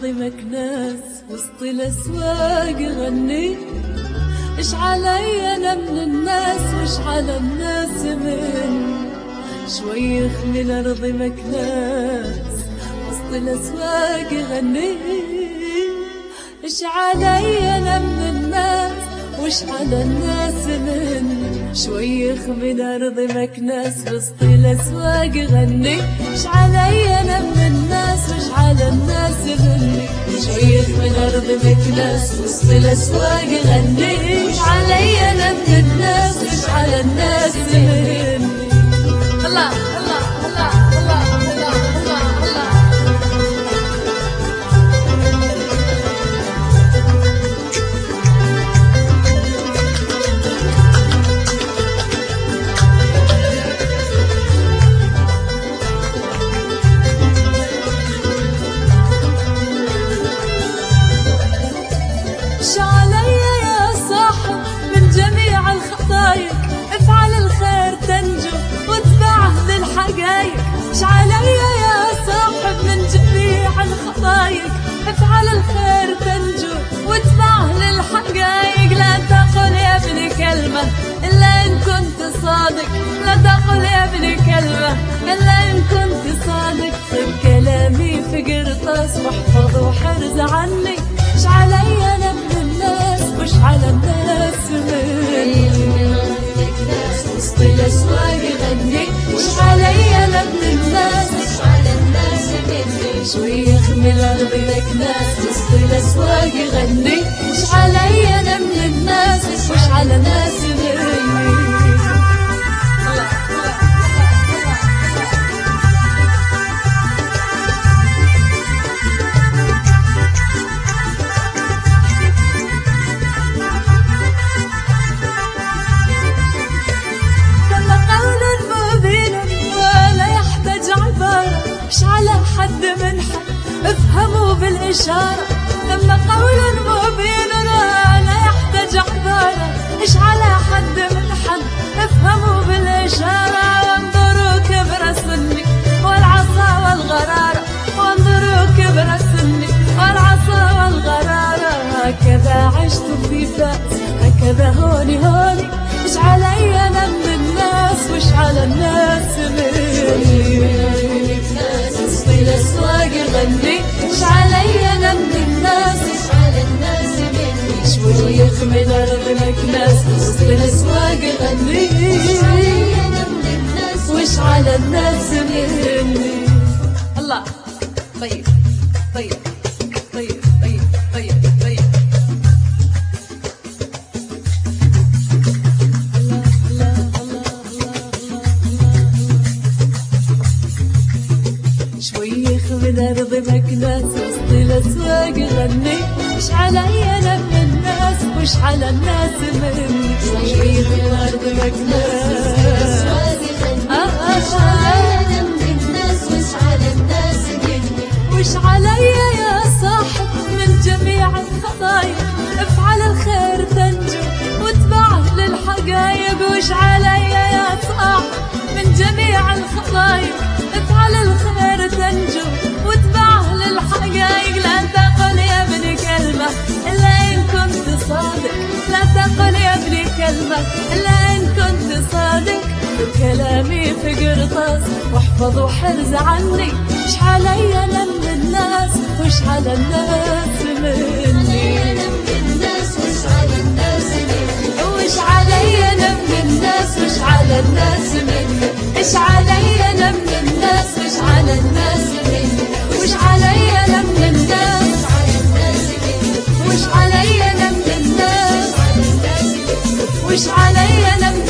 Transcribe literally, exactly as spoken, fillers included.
مكناس وسط الاسواق غني. اش علي انا من الناس وش على الناس من شويخ من ارض مكناس وسط الاسواق غني. اش علي انا من الناس وش على الناس من شويخ من ارض مكناس وسط الاسواق غني. اش علي انا من الناس وش على الناس من شويخ من ارض مكناس وسط الاسواق غني. اش علي انا من الناس وش على الناس من الله الله الله الله الله الله الله. اش علي يا صاحب من جميع الخطايق افعل الخير تنجو واتبعه للحقايق. اش علي يا صاحب من جميع الخطايق افعل الخير تنجو واتبعه للحقايق. لا تقل يا ابني كلمة إلا إن كنت صادق. لا تقل يا ابني كلمة إلا إن كنت صادق. خذ كلامي في قرطاس واحفظ وحرز عني. اش علي أنا من الناس وش على الناس من وسط الأسواق غني. وش علي أنا من الناس وش على الناس من شويخ من أرض مكناس وسط الأسواق غني. وش علي أنا من الناس وش على الناس من اش على حد من حد افهموا بالإشارة. ثم قول مبين لا يحتاج عبارة. اش على حد من حد افهموا بالإشارة. وانظروا كبر سني والعصا والغرارة. وانظروا كبر سني والعصا والغرارة. هكذا عشت في فاس هكذا هوني هوني. اش علي انا من الناس وش على الناس من وسط الأسواق غني. اش علي انا من الناس وش على الناس مني شويخ من ارض مكناس وسط الأسواق غني. اش علي انا من الناس وش على الناس مني. الله طيب طيب طيب طيب طيب طيب. شويخ من أرض مكناس وسط الأسواق غني. اش علي أنا من الناس وش على الناس من شويخ من أرض مكناس وش علي أنا من الناس وش على الناس مني. وش علي يا صاحب من جميع الخطايق افعل الخير تنجو واتبعه للحقايق. وش علي يا صاحب من جميع الخطايق افعل الخير تنجو واتبعه للحقايق. لا تقل يا ابني كلمة إلا إن كنت صادق. لا تقل يا ابني كلمة إلا إن كنت صادق. كلامي في قرطاس واحفظ وحرز عني. اش علي أنا من الناس وش على الناس مني. وش علي أنا من الناس وش على الناس مني. اش علي أنا من الناس وش على الناس مني. وش علي أنا من الناس وش علي أنا من الناس وش علي أنا من